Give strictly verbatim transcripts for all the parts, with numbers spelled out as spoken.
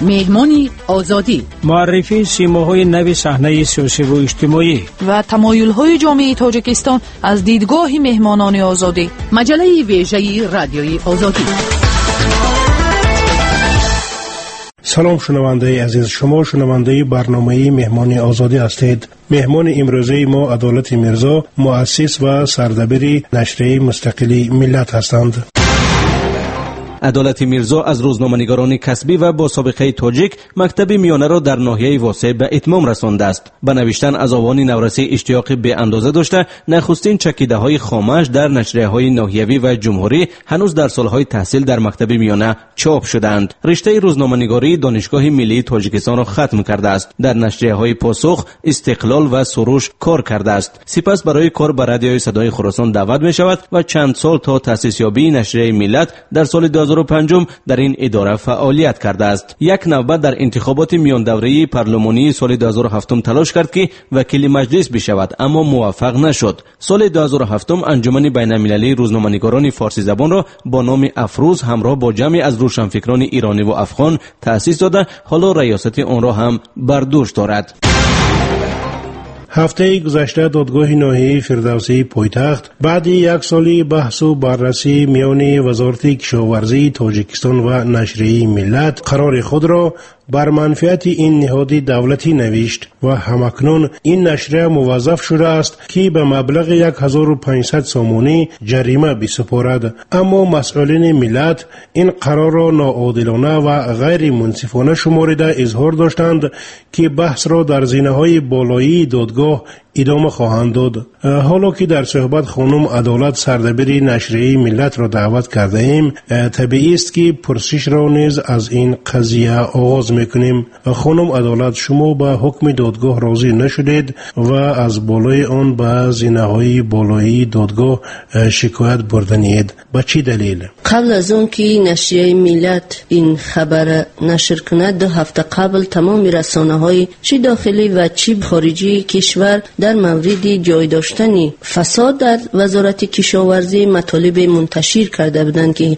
مهمانی آزادی، معرفی سیماهای نو صحنه سیاسی و اجتماعی و تمایل‌های جامعه تاجیکستان از دیدگاه مهمانان آزادی. مجله ویژه رادیوی آزادی. سلام شنونده عزیز، شما شنونده برنامه مهمان آزادی هستید. مهمان امروزه ما عدالت میرزا، مؤسس و سردبیر نشریه مستقلی ملت هستند. عدالت میرزا از روزنامه‌نگاران کسبی و با سابقه تاجیک مکتب میانه را در ناحیه واسع به اتمام رسانده است. به نوشتن از آوان نورسی اشتیاق به اندازه داشته، نخستین چکیده‌های خامش در نشریه‌های ناحیوی و جمهوری هنوز در سالهای تحصیل در مکتب میانه چاپ شدند. رشته روزنامه‌نگاری دانشگاه ملی تاجیکستان را ختم کرده است. در نشریه‌های پاسخ، استقلال و سروش کار کرده است. سپس برای کار به رادیوی صدای خراسان دعوت می‌شود و چند سال تا تأسیس یابی نشریه ملت در سال دو هزار و پنج در این اداره فعالیت کرده است. یک نوبت در انتخابات میان دوره‌ای پارلمانی سال دو هزار و هفت تلاش کرد که وکیل مجلس بشود، اما موفق نشد. سال دو هزار و هفت انجمن بین‌المللی روزنامه‌نگاران فارسی زبان را با نام افروز همراه با جمعی از روشنفکران ایرانی و افغان تأسیس داده، حالا ریاست آن را هم بر دوش دارد. هفته گذشته دادگاه ناحیه فردوسی پایتخت بعد یک سالی بحث و بررسی میان وزارت کشاورزی تاجیکستان و نشریه ملت قرار خود را بر منفعت این نهاد دولتی نوشت و همکنون این نشریه موظف شده است که به مبلغ یک هزار و پانصد سامانی جریمه بسپارد. اما مسئولین ملت این قرار را ناعادلانه و غیر منصفانه شمارده اظهار داشتند که بحث را در زینه‌های بالایی دادگاه ادامه خواهند داد. حالا که در صحبت خانم عدالت سردبیر نشریه ملت را دعوت کرده ایم، طبیعی است که پرسش را نیز از این قضیه آغاز میکنیم. خانم عدالت، شما به حکم دادگاه راضی نشدید و از بالای آن به زینه‌های بالایی دادگاه شکایت بردنید. به چه دلیل؟ قبل از اون که نشریه ملت این خبر نشر کند، دو هفته قبل تمام رسانه‌های چی داخلی و چی خارجی کشور در مورد جای داشتن فساد در وزارت کشاورزی مطالب منتشر کرده بودند که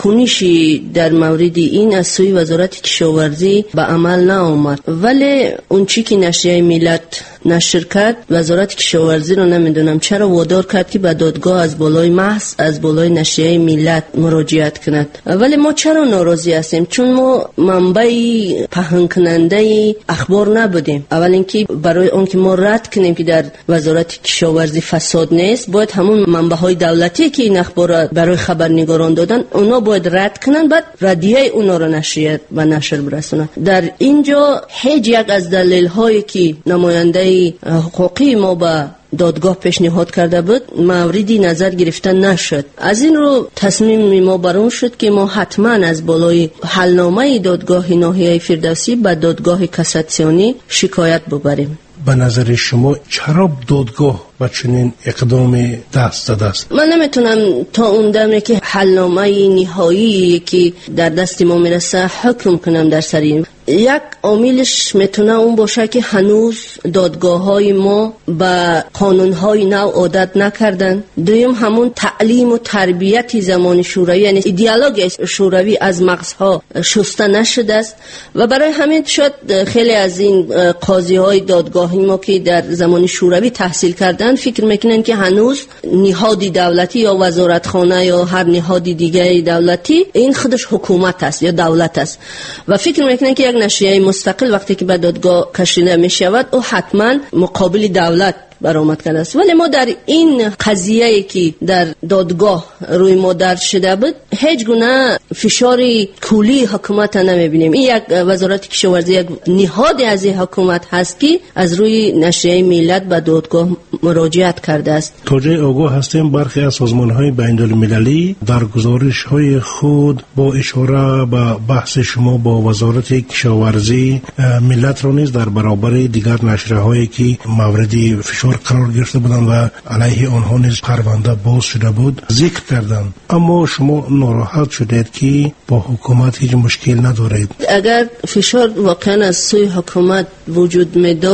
واکنشی در مورد این از سوی وزارت کشاورزی به عمل نآمد. ولی اون چی که نشریه ملت نشر کرد، وزارت کشاورزی رو نمیدونم چرا وادار کرد که به دادگاه از بالای محض از بالای نشریه ملت مراجعت کند. ولی ما چرا ناراضی هستیم؟ چون ما منبع پهن کننده اخبار نبودیم. اول اینکه برای اون که ما رد کنیم که در وزارت کشاورزی فساد نیست، باید همون منبع های دولتی که این اخبار برای خبرنگاران دادن اونا باید رد کنن، بعد ردیه اونا رو نشریه و نشر برسونن. در اینجا هیچ یک از دلیل هایی که نماینده حقوقی ما با دادگاه پیشنهاد کرده بود موردی نظر گرفته نشد. از این رو تصمیم ما بر اون شد که ما حتما از بالای حلنامه دادگاه ناحیه فردوسی به دادگاه کاساسیونی شکایت ببریم. به نظر شما چرا دادگاه با چنین اقدام دست داده است؟ من نمیتونم تا اون دمی که حلنامه نهایی که در دست ما میرسه حکم کنم در سر این. یک عاملش میتونه اون باشه که هنوز دادگاه های ما به قانون های نو عادت نکردن. دویم همون تعلیم و تربیت زمان شوروی، یعنی ایدئولوژی شوروی از مغزها شسته نشده است و برای همین شد خیلی از این قاضی های دادگاهی ما که در زمان شوروی تحصیل کردن فکر میکنن که هنوز نهادی دولتی یا وزارتخانه یا هر نهادی دیگه دولتی این خودش حکومت است یا دولت است و فکر میکنن که نشریه مستقل وقتی که به دادگاه کشیده می شود او حتما مقابل دولت برآمد کرده است. ولی ما در این قضیه‌ای که در دادگاه روی ما درد شده بود هیچ گونه فشار کلی حکومت نمی‌بینیم. این یک وزارت کشاورزی یک نهاد از این حکومت هست که از روی نشریه ملت به دادگاه مراجعت کرده است. توجه آگاه هستیم برخی از سازمان‌های بین‌المللی در گزارش‌های خود با اشاره به بحث شما با وزارت کشاورزی ملت را نیز در برابر دیگر نشریه‌هایی که مورد فشار قرار گرفته بودند و علیه آنها نیز پرونده باز شده بود ذکر کردند. اما شما ناراحت شدید که با حکومت هیچ مشکل ندارید. اگر فشار واقعا از سوی حکومت وجود می داشت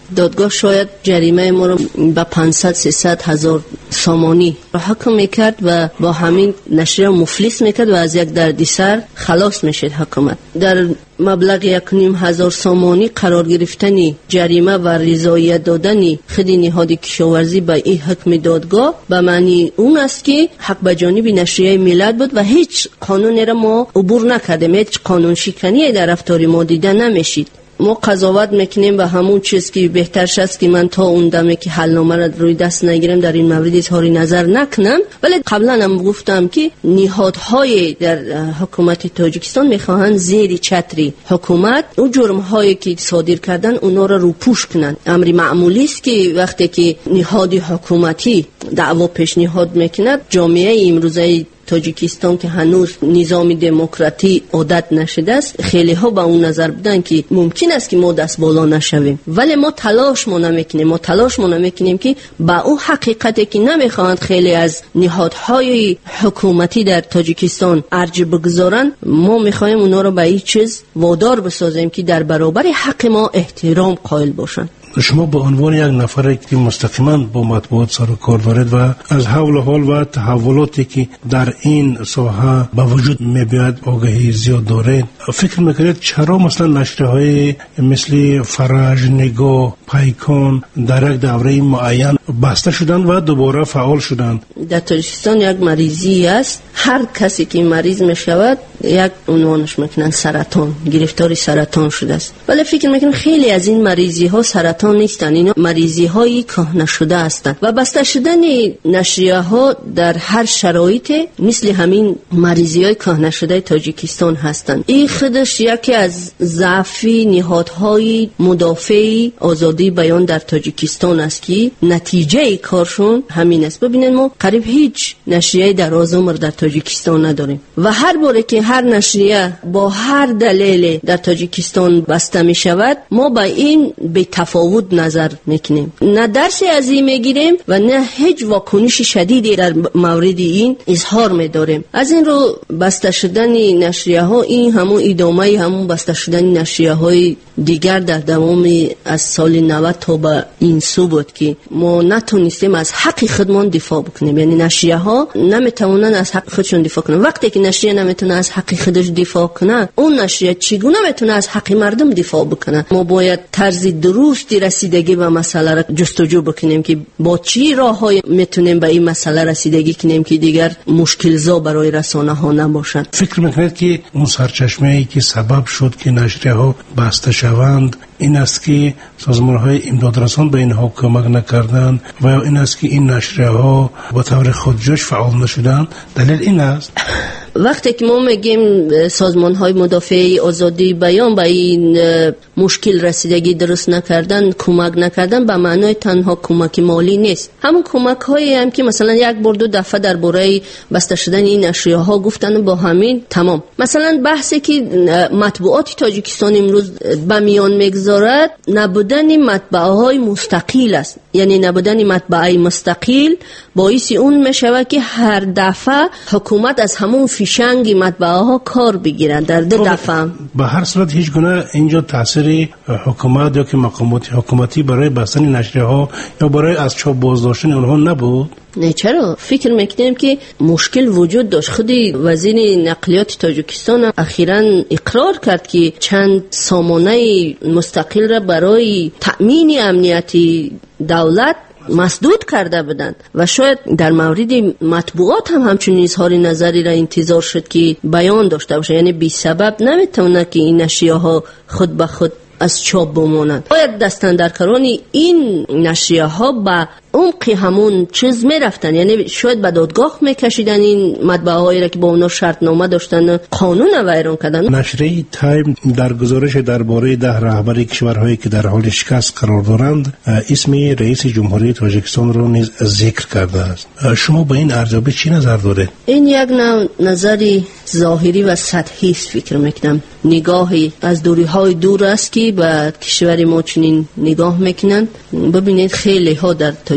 دادگاه شاید جریمه ما رو به پانصد سیصد هزار سامانی حکم میکرد و با همین نشریه مفلس میکرد و از یک دردسر خلاص میشد حکومت. در مبلغ یک نیم هزار سامانی قرار گرفتنی جریمه و رضایت دادنی خود نهاد کشاورزی به این حکم دادگاه به معنی اون است که حق به جانب نشریه ملت بود و هیچ قانونی را ما عبور نکردیم، هیچ قانون شکنی در رفتار ما دیده نمیشید. ما قضاوت میکنیم به همون چیز که بهترش است که من تا اون دمه که حلنامه را روی دست نگیرم در این مورد اظهار نظر نکنم، ولی قبلا هم گفتم که نهادهای در حکومت تاجیکستان میخواهند زیر چتری حکومت اون جرم‌هایی که صادر کردن اونا را روپوش کنن. امر معمولی است که وقتی که نهاد حکومتی دعوا پیشنهاد میکند، جامعه امروزه تاجیکستان که هنوز نظام دموکراتی عادت نشده است، خیلی ها به اون نظر بدن که ممکن است که ما دست بالا نشویم، ولی ما تلاش ما نمیکنیم ما تلاش ما نمیکنیم که با اون حقیقتی که نمیخواهند خیلی از نهادهای حکومتی در تاجیکستان ارج بگذارن، ما میخوایم اونا رو به این چیز وادار بسازیم که در برابر حق ما احترام قائل باشن. شما به عنوان یک نفر که مستقیما با مطبوعات سر و کار دارید و از حول و حال و تحولاتی که در این ساحه به وجود میاد آگاهی زیاد دارید، فکر میکنید چرا مثلا نشریه‌های مثل فرج، نگاه، پیکان در یک دوره معین بسته شدند و دوباره فعال شدند؟ در تاجیکستان یک مریضی است، هر کسی که مریض میشود یک عنوانش میکنن سرطان، گرفتار سرطان شده است، ولی فکر میکنم خیلی از این مریضی ها سرطان نیستن، اینا مریضی های کهنه شده هستند و بسته شدن نشریه ها در هر شرایط مثل همین مریضی های کهنه شده تاجیکستان هستند. این خودش یکی از ضعفی نهادهای مدافع آزادی بیان در تاجیکستان است که نتیجه کارشون همین است. ببینید ما قریب هیچ نشریه در عمر در تاجیکستان نداریم و هر باره که هر نشریه با هر دلیل در تاجیکستان بسته می شود، ما با این به تفاوت نظر میکنیم، نه درسی از این میگیریم و نه هیچ واکنش شدیدی در مورد این اظهار میداریم. از این رو بسته شدن نشریه ها این همون ادامه همون بسته شدن نشریه های دیگر در دوام از سال نود تا به این سو بود که ما نتونستیم از حق خودمان دفاع بکنیم. یعنی نشریه ها نمیتونن از حق خودشون دفاع کنن. وقتی که نشریه نمیتونه از حق خودش دفاع کنه، اون نشریه چگونه میتونه از حق مردم دفاع بکنه؟ ما باید طرز درستی رسیدگی به مسئله را جستجو بکنیم که با چی راههای میتونیم به این مسئله رسیدگی کنیم که دیگر مشکل زا برای رسانه ها نباشند. فکر میکنید که اون سرچشمه‌ای که سبب شد که نشریه ها بسته شوند این است که سازمان های امدادرسان به اینها کمک نکردند و این است که این نشریه ها با طور خودجوش فعال نشدند؟ دلیل این است؟ وقتی که ما میگیم سازمان های مدافع آزادی بیان به این مشکل رسیدگی درست نکردن، کمک نکردن، به معنای تنها کمک مالی نیست. همون کمک هایی هم که مثلا یک بار دو دفعه درباره بسته شدن این نشریه ها گفتن با همین تمام. مثلا بحثی که مطبوعات تاجیکستان امروز به میان میگذارد نبودن مطبعه های مستقل است. یعنی نبودن مطبعه مستقل باعث اون میشود که هر دفعه حکومت از همون فیشنگ مطبعه ها کار بگیرن در دو دفعه. به هر صورت هیچ گونه اینجا تاثیر حکومت یا که مقامات حکومتی برای بستن نشریه ها یا برای از چاپ بازداشتن اونها نبود؟ نه چرا؟ فکر میکنیم که مشکل وجود داشت. خودی وزیر نقلیات تاجیکستان اخیراً اقرار کرد که چند سامانه مستقل را برای تأمین امنیتی دولت مسدود کرده بودند و شاید در مورد مطبوعات هم همچنین اظهار نظری را انتظار شد که بیان داشته باشه. یعنی بی سبب نمیتونه که این نشریه ها خود به خود از چاپ بمانند. باید دستاندرکاران این نشریه ها با عمق همون چیز می رفتن، یعنی شاید به دادگاه می کشیدن این مطبعه هایی را که با اونا شرط نامه داشتن قانون ویران کردن. نشریه تایم در گزارش درباره ده رهبر کشورهایی که در حال شکست قرار دارند اسم رئیس جمهوری تاجیکستان را نیز ذکر کرده است. شما با این ارزیابی چی نظر دارید؟ این یک نظری ظاهری و سطحی است. فکر میکنم نگاهی از دوری های دور است که به کشور ما چنین نگاه میکنند. ببینید خیلی ها در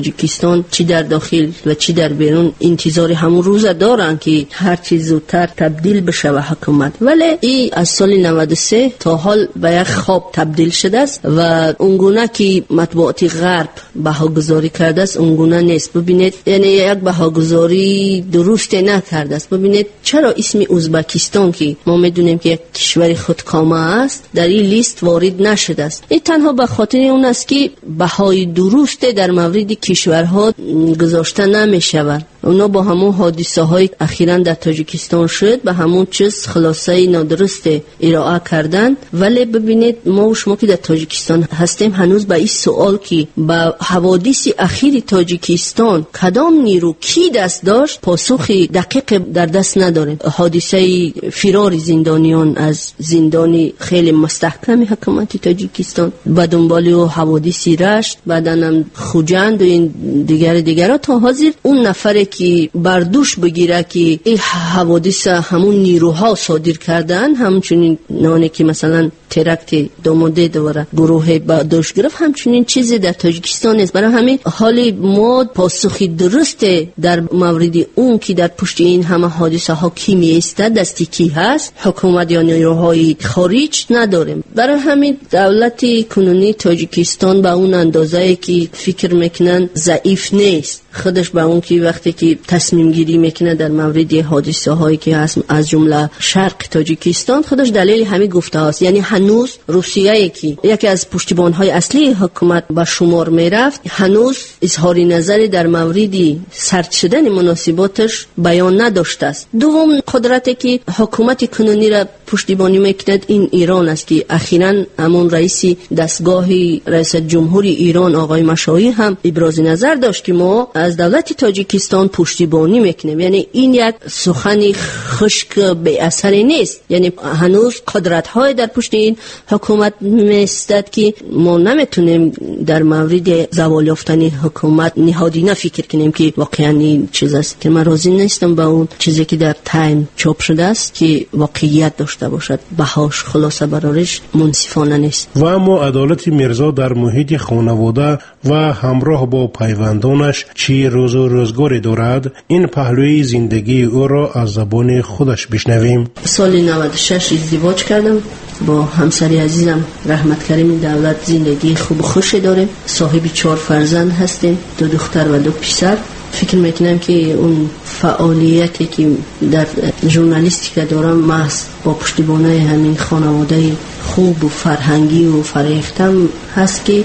تاجیکستان چی در داخل و چی در بیرون انتظار همون روز دارن که هر چیز زودتر تبدیل بشه به حکومت، ولی این از سال نود و سه تا حال به یک خواب تبدیل شده است و اونگونه که مطبوعات غرب بهاگذاری کرده است اونگونه نیست. ببینید یعنی یک بهاگذاری درست نکرده است. ببینید چرا اسم ازبکستان که ما میدونیم که یک کشور خودکامه است در این لیست وارد نشده است، این تنها به خاطر اون است که بهای درست در مورد کشورها گذاشته نمیشود. اونا با همون حادثه های اخیراً در تاجیکستان شد به همون چیز خلاصه نادرست ارائه کردن. ولی ببینید ما و شما که در تاجیکستان هستیم هنوز به این سوال که با حوادث اخیر تاجیکستان کدام نیرو کی دست داشت پاسخ دقیق در دست نداریم. حادثه فرار زندانیان از زندانی خیلی مستحکم حکومت تاجیکستان به دنبال و حوادث رشت بعدن خوجند و این دیگر دیگر تا حاضر اون نفر که بردوش بگیره که این حوادث همون نیروها صادر کردن، همچنین نانه که مثلا ترکت داماده دواره گروه برداشت گرفت، همچنین چیزی در تاجیکستان نیست. برای همین حالی ما پاسخی درست در مورد اون که در پشت این همه حادثه ها کی می ایستد، دستی کی هست، حکومت یا نیروهای خارج نداریم. برای همین دولت کنونی تاجیکستان به اون اندازه که فکر میکنن ضعیف نیست، خودش به اون که وقتی که تصمیم گیری میکنه در مورد حادثه هایی که هست از جمله شرق تاجیکستان، خودش دلیل همین گفته است. یعنی هنوز روسیه که یکی از پشتیبان های اصلی حکومت به شمار میرفت هنوز اظهار نظری در مورد سرد شدن مناسباتش بیان نداشته است. دوم قدرتی که حکومت کنونی را پشتیبانی میکند این ایران است که اخیراً همون رئیس دستگاه رئیس جمهور ایران آقای مشایی هم ابراز نظر داشت که ما از دولت تاجیکستان پشتیبانی میکنیم. یعنی این یک سخن خشک بی اثری نیست، یعنی هنوز قدرت های در پشت این حکومت میستد که ما نمیتونیم در مورد زوال یافتن حکومت نهادینه فکر کنیم که واقعا این چیز است که من راضی نیستم با اون چیزی که در تایم چاپ شده است که واقعیت داشته باشد، بهاش خلاصه برارش منصفانه نیست. و اما عدالت میرزا در محیط خانواده و همراه با پیوندانش چی روز و روزگاری دارد؟ این پهلوی زندگی او را از زبان خودش بشنویم. سال نود و شش ازدواج کردم با همسری عزیزم رحمت کریم دولت. زندگی خوب و خوشی داریم، صاحب چهار فرزند هستیم، دو دختر و دو پسر. فکر میکنم که اون فعالیتی که در ژورنالیستیک دارم محض با پشتیبانی همین خانواده خوب و فرهنگی و فریختم هست که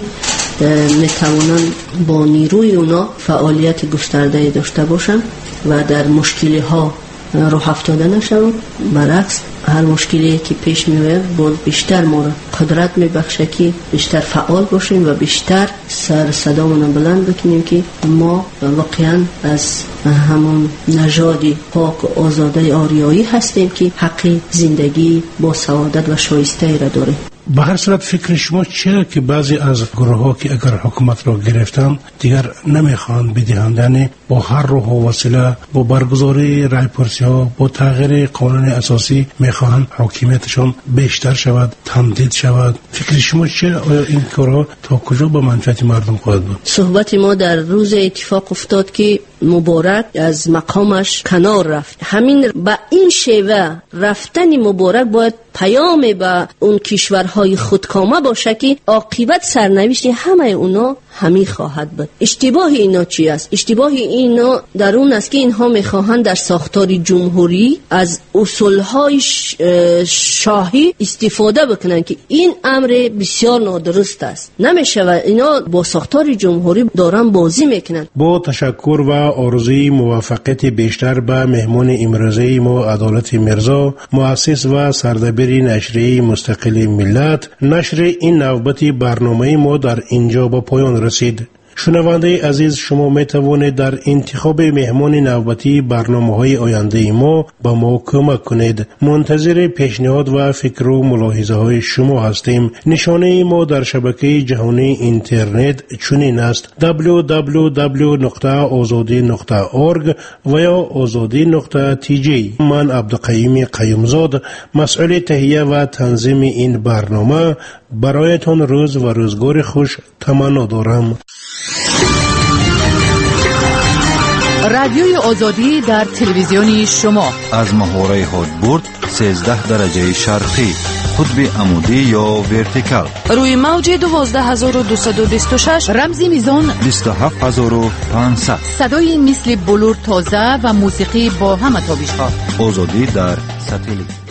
میتوانم با نیروی اونا فعالیت گسترده داشته باشم و در مشکلی ها راه افتاده نشم. برعکس هر مشکلی که پیش میاد باز بیشتر ما را قدرت میبخشه که بیشتر فعال باشیم و بیشتر سر صدامون بلند بکنیم که ما واقعا از همون نژاد پاک و آزاده آریایی هستیم که حق زندگی با سعادت و شایسته را داریم. به هر صورت فکر شما چیه که بعضی از گروه ها که اگر حکومت را گرفتن دیگر نمیخوان بدهند، یعنی با هر راه و وسیله با برگزاری رایپرسی ها با تغییر قانون اساسی میخوان حاکمیتشان بیشتر شود، تمدید شود؟ فکر شما چیه؟ آیا این کارها تا کجا به منفعت مردم خواهد بود؟ صحبت ما در روز اتفاق افتاد که مبارک از مقامش کنار رفت. همین با این شیوه رفتن مبارک باید پیام به اون کشورهای خودکامه باشه که عاقبت سرنوشت همه اونا همین خواهد بود. اشتباه اینا چی است؟ اشتباه اینا در اون است که اینها میخواهند در ساختار جمهوری از اصولهای شاهی استفاده بکنن که این امر بسیار نادرست است. نمیشه و اینا با ساختار جمهوری دارن بازی میکنن. با تشکر و آرزوی موفقیت بیشتر به مهمان امروزی ما عدالت میرزا، مؤسس و سردبیر نشریه مستقل ملت، نشر این نوبت برنامه ما در اینجا به پایان رسید. شنونده عزیز، شما می توانید در انتخاب مهمان نوبتی برنامه‌های آینده ما با ما کمک کنید. منتظر پیشنهاد و فکر و ملاحظه های شما هستیم. نشانه ما در شبکه جهانی اینترنت چنین است: دبلیو دبلیو دبلیو نقطه آزادی نقطه اورگ و یا آزادی نقطه تی جی. من عبدالقیوم قیومزاد، مسئول تهیه و تنظیم این برنامه، برایتان روز و روزگار خوش تمنا دارم. رادیوی آزادی در تلویزیونی شما از محوره هادبورد سیزده درجه شرقی، قطب عمودی یا ورتیکال، روی موج دوازده هزار و دویست و بیست و شش، رمزی میزان بیست و هفت هزار و پانصد، صدای مثل بلور تازه و موسیقی با همه تابش ها. آزادی در ساتلیت.